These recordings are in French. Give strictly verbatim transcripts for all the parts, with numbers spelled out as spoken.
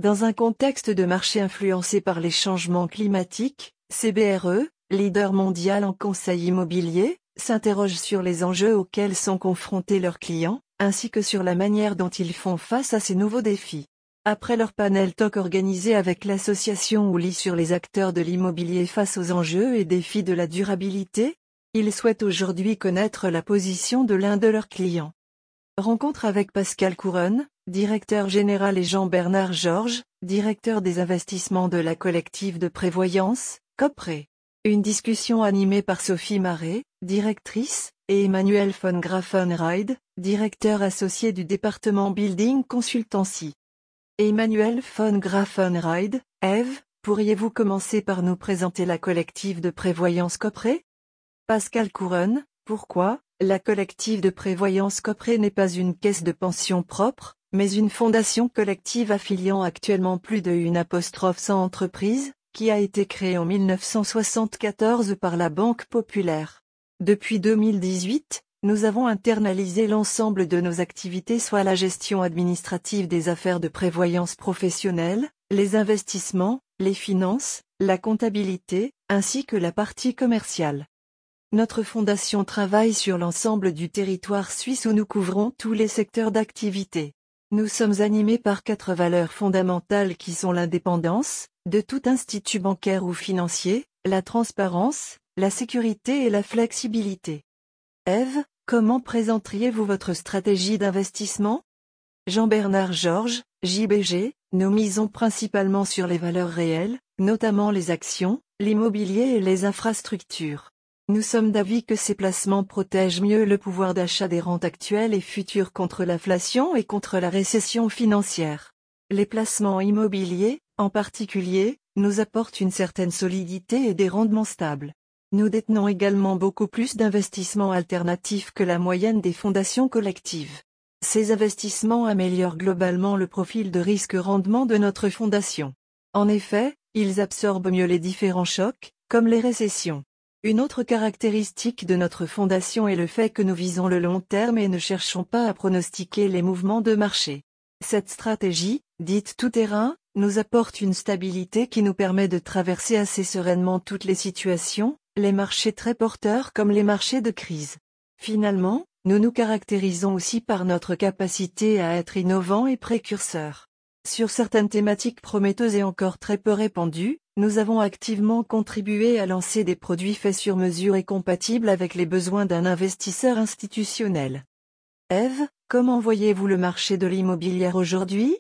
Dans un contexte de marché influencé par les changements climatiques, C B R E, leader mondial en conseil immobilier, s'interroge sur les enjeux auxquels sont confrontés leurs clients, ainsi que sur la manière dont ils font face à ces nouveaux défis. Après leur panel talk organisé avec l'association Ouli sur les acteurs de l'immobilier face aux enjeux et défis de la durabilité, ils souhaitent aujourd'hui connaître la position de l'un de leurs clients. Rencontre avec Pascal Couronne, directeur général, et Jean-Bernard Georges, directeur des investissements de la collective de prévoyance, Copré. Une discussion animée par Sophie Marais, directrice, et Emmanuel von Grafenreid, directeur associé du département Building Consultancy. Emmanuel von Grafenreid, Eve, pourriez-vous commencer par nous présenter la collective de prévoyance Copré? Pascal Couronne, pourquoi la collective de prévoyance Copré n'est pas une caisse de pension propre, mais une fondation collective affiliant actuellement plus de une apostrophe cent entreprises, qui a été créée en mille neuf cent soixante-quatorze par la Banque Populaire. Depuis deux mille dix-huit, nous avons internalisé l'ensemble de nos activités, soit la gestion administrative des affaires de prévoyance professionnelle, les investissements, les finances, la comptabilité, ainsi que la partie commerciale. Notre fondation travaille sur l'ensemble du territoire suisse où nous couvrons tous les secteurs d'activité. Nous sommes animés par quatre valeurs fondamentales qui sont l'indépendance de tout institut bancaire ou financier, la transparence, la sécurité et la flexibilité. Eve, comment présenteriez-vous votre stratégie d'investissement? Jean-Bernard Georges, J B G, nous misons principalement sur les valeurs réelles, notamment les actions, l'immobilier et les infrastructures. Nous sommes d'avis que ces placements protègent mieux le pouvoir d'achat des rentes actuelles et futures contre l'inflation et contre la récession financière. Les placements immobiliers, en particulier, nous apportent une certaine solidité et des rendements stables. Nous détenons également beaucoup plus d'investissements alternatifs que la moyenne des fondations collectives. Ces investissements améliorent globalement le profil de risque-rendement de notre fondation. En effet, ils absorbent mieux les différents chocs, comme les récessions. Une autre caractéristique de notre fondation est le fait que nous visons le long terme et ne cherchons pas à pronostiquer les mouvements de marché. Cette stratégie, dite tout-terrain, nous apporte une stabilité qui nous permet de traverser assez sereinement toutes les situations, les marchés très porteurs comme les marchés de crise. Finalement, nous nous caractérisons aussi par notre capacité à être innovants et précurseurs. Sur certaines thématiques prometteuses et encore très peu répandues, nous avons activement contribué à lancer des produits faits sur mesure et compatibles avec les besoins d'un investisseur institutionnel. Eve, comment voyez-vous le marché de l'immobilier aujourd'hui?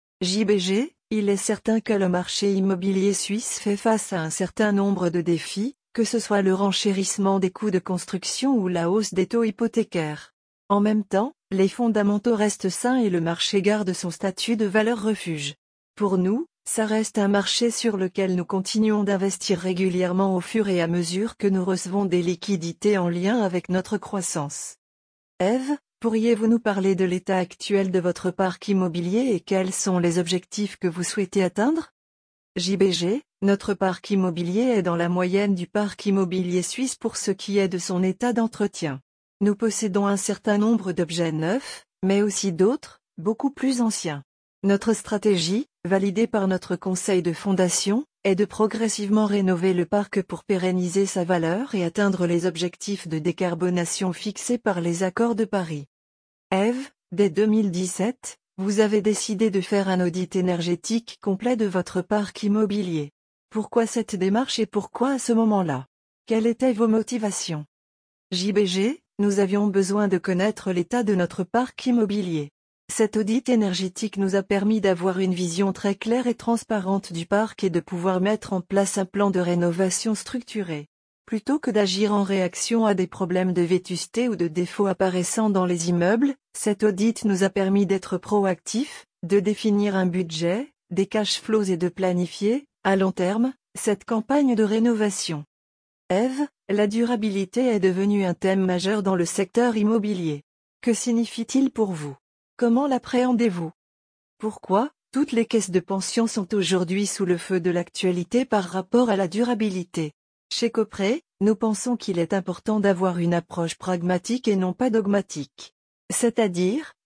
J B G, il est certain que le marché immobilier suisse fait face à un certain nombre de défis, que ce soit le renchérissement des coûts de construction ou la hausse des taux hypothécaires. En même temps, les fondamentaux restent sains et le marché garde son statut de valeur refuge. Pour nous, ça reste un marché sur lequel nous continuons d'investir régulièrement au fur et à mesure que nous recevons des liquidités en lien avec notre croissance. Eve, pourriez-vous nous parler de l'état actuel de votre parc immobilier et quels sont les objectifs que vous souhaitez atteindre? J B G, notre parc immobilier est dans la moyenne du parc immobilier suisse pour ce qui est de son état d'entretien. Nous possédons un certain nombre d'objets neufs, mais aussi d'autres, beaucoup plus anciens. Notre stratégie, validée par notre conseil de fondation, est de progressivement rénover le parc pour pérenniser sa valeur et atteindre les objectifs de décarbonation fixés par les accords de Paris. Eve, dès deux mille dix-sept, vous avez décidé de faire un audit énergétique complet de votre parc immobilier. Pourquoi cette démarche et pourquoi à ce moment-là? Quelles étaient vos motivations? J B G, nous avions besoin de connaître l'état de notre parc immobilier. Cet audit énergétique nous a permis d'avoir une vision très claire et transparente du parc et de pouvoir mettre en place un plan de rénovation structuré. Plutôt que d'agir en réaction à des problèmes de vétusté ou de défauts apparaissant dans les immeubles, cet audit nous a permis d'être proactifs, de définir un budget, des cash flows et de planifier, à long terme, cette campagne de rénovation. Eve, la durabilité est devenue un thème majeur dans le secteur immobilier. Que signifie-t-il pour vous? Comment l'appréhendez-vous? Pourquoi toutes les caisses de pension sont aujourd'hui sous le feu de l'actualité par rapport à la durabilité? Chez Copré, nous pensons qu'il est important d'avoir une approche pragmatique et non pas dogmatique. C'est-à-dire,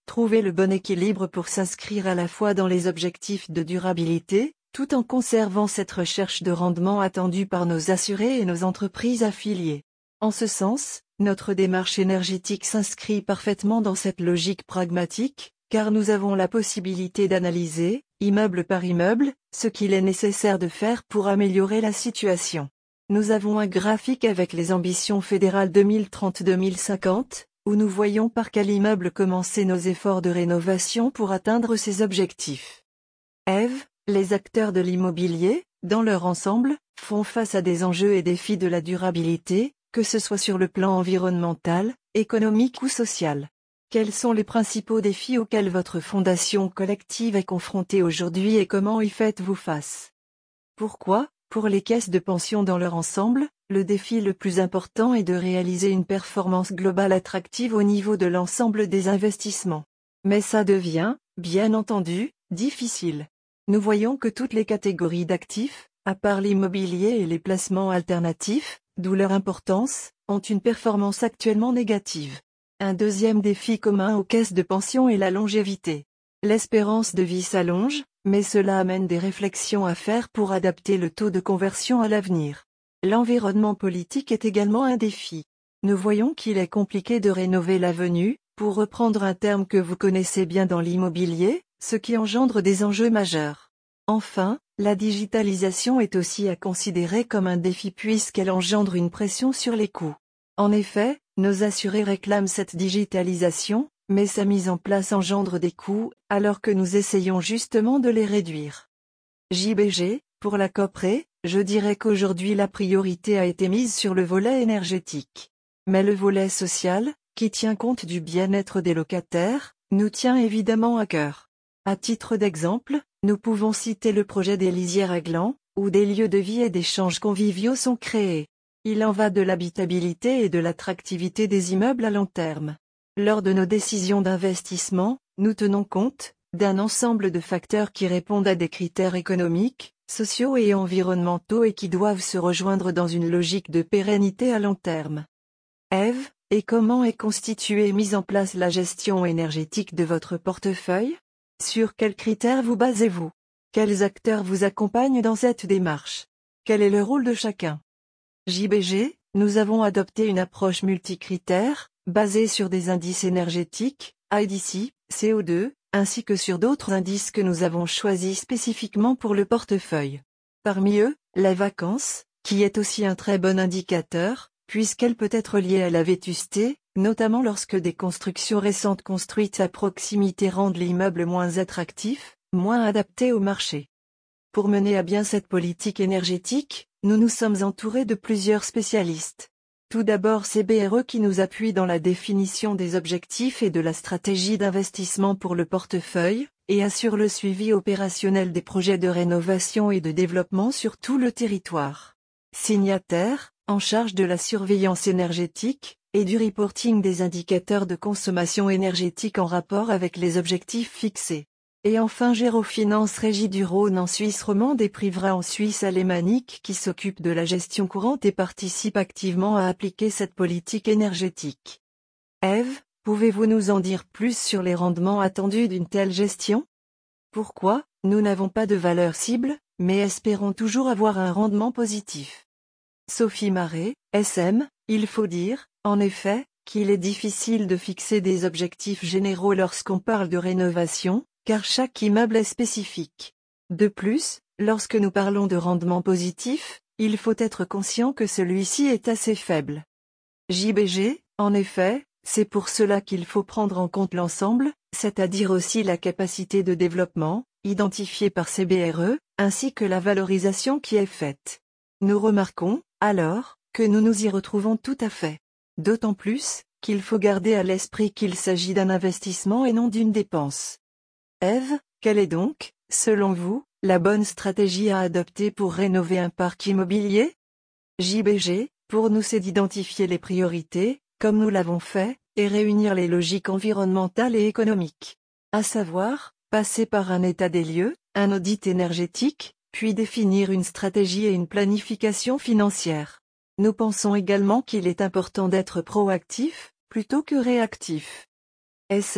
trouver le bon équilibre pour s'inscrire à la fois dans les objectifs de durabilité, tout en conservant cette recherche de rendement attendue par nos assurés et nos entreprises affiliées. En ce sens, notre démarche énergétique s'inscrit parfaitement dans cette logique pragmatique, car nous avons la possibilité d'analyser, immeuble par immeuble, ce qu'il est nécessaire de faire pour améliorer la situation. Nous avons un graphique avec les ambitions fédérales deux mille trente à deux mille cinquante, où nous voyons par quel immeuble commencer nos efforts de rénovation pour atteindre ces objectifs. Eve, les acteurs de l'immobilier, dans leur ensemble, font face à des enjeux et défis de la durabilité, que ce soit sur le plan environnemental, économique ou social. Quels sont les principaux défis auxquels votre fondation collective est confrontée aujourd'hui et comment y faites-vous face? Pourquoi, pour les caisses de pension dans leur ensemble, le défi le plus important est de réaliser une performance globale attractive au niveau de l'ensemble des investissements. Mais ça devient, bien entendu, difficile. Nous voyons que toutes les catégories d'actifs, à part l'immobilier et les placements alternatifs, d'où leur importance, ont une performance actuellement négative. Un deuxième défi commun aux caisses de pension est la longévité. L'espérance de vie s'allonge, mais cela amène des réflexions à faire pour adapter le taux de conversion à l'avenir. L'environnement politique est également un défi. Nous voyons qu'il est compliqué de rénover l'avenue, pour reprendre un terme que vous connaissez bien dans l'immobilier, ce qui engendre des enjeux majeurs. Enfin, la digitalisation est aussi à considérer comme un défi puisqu'elle engendre une pression sur les coûts. En effet, nos assurés réclament cette digitalisation, mais sa mise en place engendre des coûts, alors que nous essayons justement de les réduire. J B G, pour la Copré, je dirais qu'aujourd'hui la priorité a été mise sur le volet énergétique. Mais le volet social, qui tient compte du bien-être des locataires, nous tient évidemment à cœur. À titre d'exemple, nous pouvons citer le projet des lisières à glands, où des lieux de vie et d'échanges conviviaux sont créés. Il en va de l'habitabilité et de l'attractivité des immeubles à long terme. Lors de nos décisions d'investissement, nous tenons compte d'un ensemble de facteurs qui répondent à des critères économiques, sociaux et environnementaux et qui doivent se rejoindre dans une logique de pérennité à long terme. Eve, et comment est constituée et mise en place la gestion énergétique de votre portefeuille? Sur quels critères vous basez-vous? Quels acteurs vous accompagnent dans cette démarche? Quel est le rôle de chacun? J B G, nous avons adopté une approche multicritère, basée sur des indices énergétiques, I D C, C O deux, ainsi que sur d'autres indices que nous avons choisis spécifiquement pour le portefeuille. Parmi eux, la vacance, qui est aussi un très bon indicateur, puisqu'elle peut être liée à la vétusté, notamment lorsque des constructions récentes construites à proximité rendent l'immeuble moins attractif, moins adapté au marché. Pour mener à bien cette politique énergétique, nous nous sommes entourés de plusieurs spécialistes. Tout d'abord C B R E qui nous appuie dans la définition des objectifs et de la stratégie d'investissement pour le portefeuille, et assure le suivi opérationnel des projets de rénovation et de développement sur tout le territoire. Signataire, en charge de la surveillance énergétique, et du reporting des indicateurs de consommation énergétique en rapport avec les objectifs fixés. Et enfin Gérofinance Régie du Rhône en Suisse romande et Privra en Suisse alémanique qui s'occupe de la gestion courante et participe activement à appliquer cette politique énergétique. Eve, pouvez-vous nous en dire plus sur les rendements attendus d'une telle gestion? Pourquoi, nous n'avons pas de valeur cible, mais espérons toujours avoir un rendement positif. Sophie Marais, S M, il faut dire, en effet, qu'il est difficile de fixer des objectifs généraux lorsqu'on parle de rénovation, car chaque immeuble est spécifique. De plus, lorsque nous parlons de rendement positif, il faut être conscient que celui-ci est assez faible. J B G, en effet, c'est pour cela qu'il faut prendre en compte l'ensemble, c'est-à-dire aussi la capacité de développement, identifiée par C B R E, ainsi que la valorisation qui est faite. Nous remarquons, alors, que nous nous y retrouvons tout à fait. D'autant plus, qu'il faut garder à l'esprit qu'il s'agit d'un investissement et non d'une dépense. Eve, quelle est donc, selon vous, la bonne stratégie à adopter pour rénover un parc immobilier? J B G, pour nous c'est d'identifier les priorités, comme nous l'avons fait, et réunir les logiques environnementales et économiques. À savoir, passer par un état des lieux, un audit énergétique, puis définir une stratégie et une planification financière. Nous pensons également qu'il est important d'être proactif, plutôt que réactif. S M,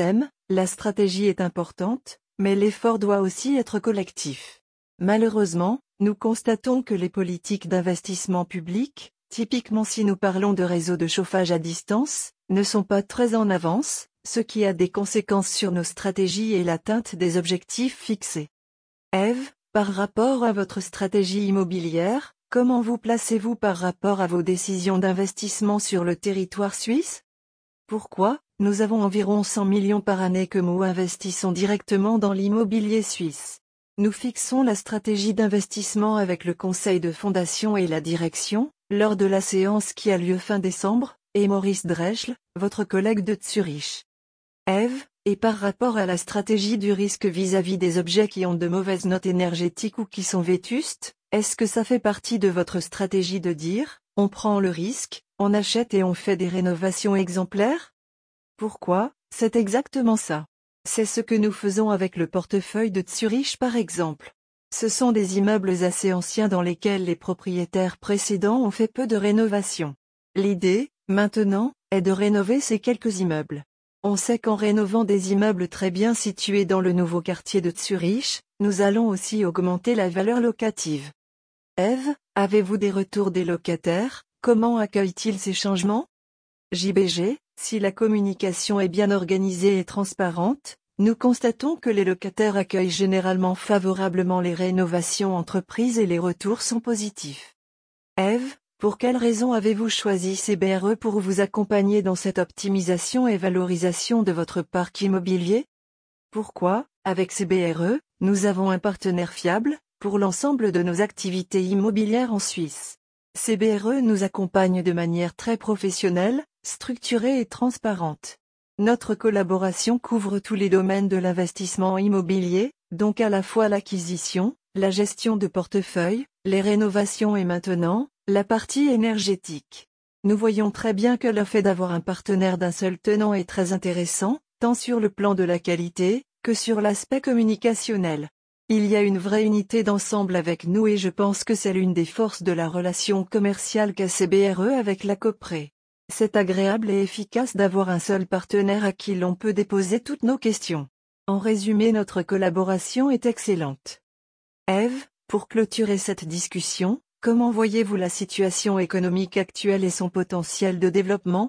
la stratégie est importante, mais l'effort doit aussi être collectif. Malheureusement, nous constatons que les politiques d'investissement public, typiquement si nous parlons de réseaux de chauffage à distance, ne sont pas très en avance, ce qui a des conséquences sur nos stratégies et l'atteinte des objectifs fixés. Eve, par rapport à votre stratégie immobilière, comment vous placez-vous par rapport à vos décisions d'investissement sur le territoire suisse? Pourquoi? Nous avons environ cent millions par année que nous investissons directement dans l'immobilier suisse. Nous fixons la stratégie d'investissement avec le conseil de fondation et la direction, lors de la séance qui a lieu fin décembre, et Maurice Dreschl, votre collègue de Zurich. Eve, et par rapport à la stratégie du risque vis-à-vis des objets qui ont de mauvaises notes énergétiques ou qui sont vétustes, est-ce que ça fait partie de votre stratégie de dire, on prend le risque, on achète et on fait des rénovations exemplaires? Pourquoi? C'est exactement ça. C'est ce que nous faisons avec le portefeuille de Zurich par exemple. Ce sont des immeubles assez anciens dans lesquels les propriétaires précédents ont fait peu de rénovation. L'idée, maintenant, est de rénover ces quelques immeubles. On sait qu'en rénovant des immeubles très bien situés dans le nouveau quartier de Zurich, nous allons aussi augmenter la valeur locative. Eve, avez-vous des retours des locataires? Comment accueillent-ils ces changements? J B G, si la communication est bien organisée et transparente, nous constatons que les locataires accueillent généralement favorablement les rénovations entreprises et les retours sont positifs. Eve, pour quelles raisons avez-vous choisi C B R E pour vous accompagner dans cette optimisation et valorisation de votre parc immobilier? Pourquoi, avec C B R E, nous avons un partenaire fiable, pour l'ensemble de nos activités immobilières en Suisse. C B R E nous accompagne de manière très professionnelle, structurée et transparente. Notre collaboration couvre tous les domaines de l'investissement immobilier, donc à la fois l'acquisition, la gestion de portefeuille, les rénovations et maintenant, la partie énergétique. Nous voyons très bien que le fait d'avoir un partenaire d'un seul tenant est très intéressant, tant sur le plan de la qualité, que sur l'aspect communicationnel. Il y a une vraie unité d'ensemble avec nous et je pense que c'est l'une des forces de la relation commerciale qu'a C B R E avec la Copré. C'est agréable et efficace d'avoir un seul partenaire à qui l'on peut déposer toutes nos questions. En résumé, notre collaboration est excellente. Eve, pour clôturer cette discussion, comment voyez-vous la situation économique actuelle et son potentiel de développement?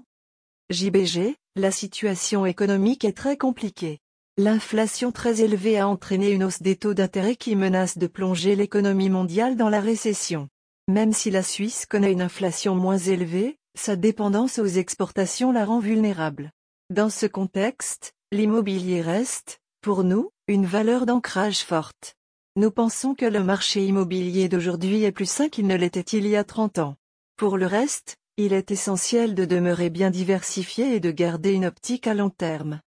J B G, la situation économique est très compliquée. L'inflation très élevée a entraîné une hausse des taux d'intérêt qui menace de plonger l'économie mondiale dans la récession. Même si la Suisse connaît une inflation moins élevée, sa dépendance aux exportations la rend vulnérable. Dans ce contexte, l'immobilier reste, pour nous, une valeur d'ancrage forte. Nous pensons que le marché immobilier d'aujourd'hui est plus sain qu'il ne l'était il y a trente ans. Pour le reste, il est essentiel de demeurer bien diversifié et de garder une optique à long terme.